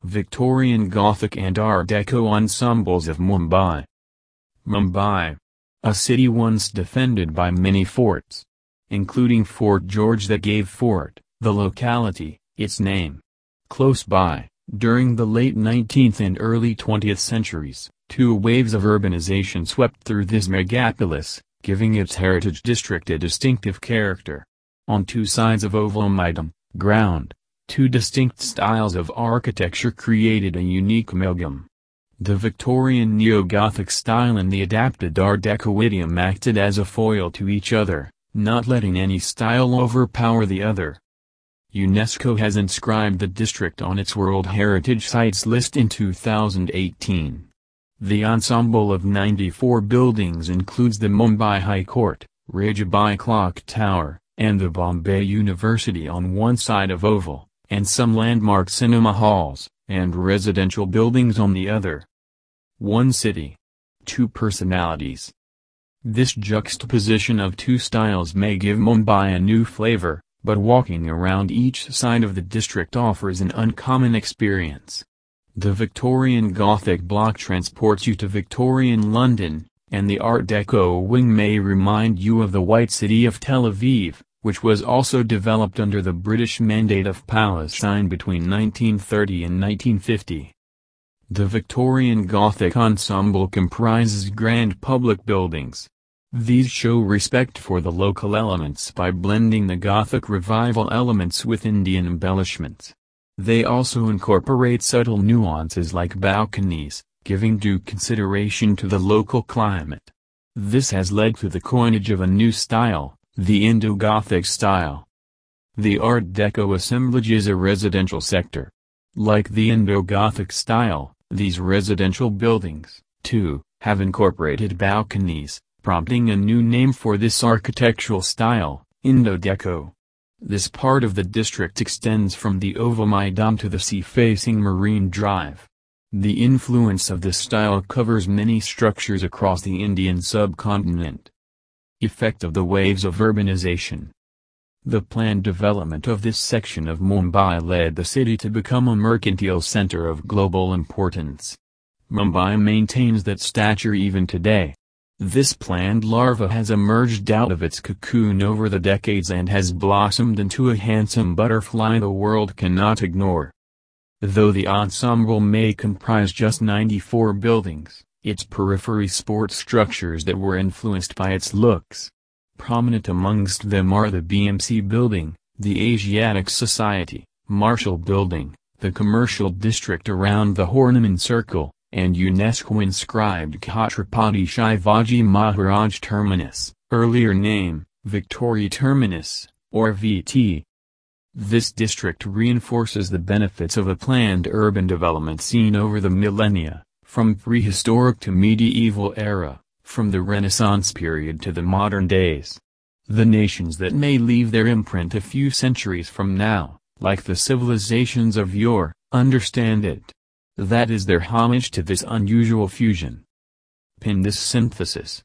Victorian Gothic and Art Deco ensembles of Mumbai. Mumbai. A city once defended by many forts, including Fort George that gave Fort, the locality, its name. Close by, during the late 19th and early 20th centuries, two waves of urbanization swept through this megapolis, giving its heritage district a distinctive character. On two sides of Oval Maidan, ground, two distinct styles of architecture created a unique amalgam. The Victorian Neo-Gothic style and the adapted Art Deco idiom acted as a foil to each other, not letting any style overpower the other. UNESCO has inscribed the district on its World Heritage Sites list in 2018. The ensemble of 94 buildings includes the Mumbai High Court, Rajabai Clock Tower, and the Bombay University on one side of Oval, and some landmark cinema halls, and residential buildings on the other. One city. Two personalities. This juxtaposition of two styles may give Mumbai a new flavor, but walking around each side of the district offers an uncommon experience. The Victorian Gothic block transports you to Victorian London, and the Art Deco wing may remind you of the White City of Tel Aviv, which was also developed under the British Mandate of Palestine between 1930 and 1950. The Victorian Gothic ensemble comprises grand public buildings. These show respect for the local elements by blending the Gothic revival elements with Indian embellishments. They also incorporate subtle nuances like balconies, giving due consideration to the local climate. This has led to the coinage of a new style, the Indo-Gothic style. The Art Deco assemblage is a residential sector. Like the Indo-Gothic style, these residential buildings, too, have incorporated balconies, prompting a new name for this architectural style, Indo-Deco. This part of the district extends from the Oval Maidan to the sea-facing Marine Drive. The influence of this style covers many structures across the Indian subcontinent. Effect of the waves of urbanization. The planned development of this section of Mumbai led the city to become a mercantile center of global importance. Mumbai maintains that stature even today. This planned larva has emerged out of its cocoon over the decades and has blossomed into a handsome butterfly the world cannot ignore. Though the ensemble may comprise just 94 buildings, its periphery sports structures that were influenced by its looks. Prominent amongst them are the BMC Building, the Asiatic Society, Marshall Building, the commercial district around the Horniman Circle, and UNESCO-inscribed Chhatrapati Shivaji Maharaj Terminus, earlier name, Victoria Terminus, or VT. This district reinforces the benefits of a planned urban development seen over the millennia, from prehistoric to medieval era, from the Renaissance period to the modern days. The nations that may leave their imprint a few centuries from now, like the civilizations of yore, understand it. That is their homage to this unusual fusion. Pin this synthesis.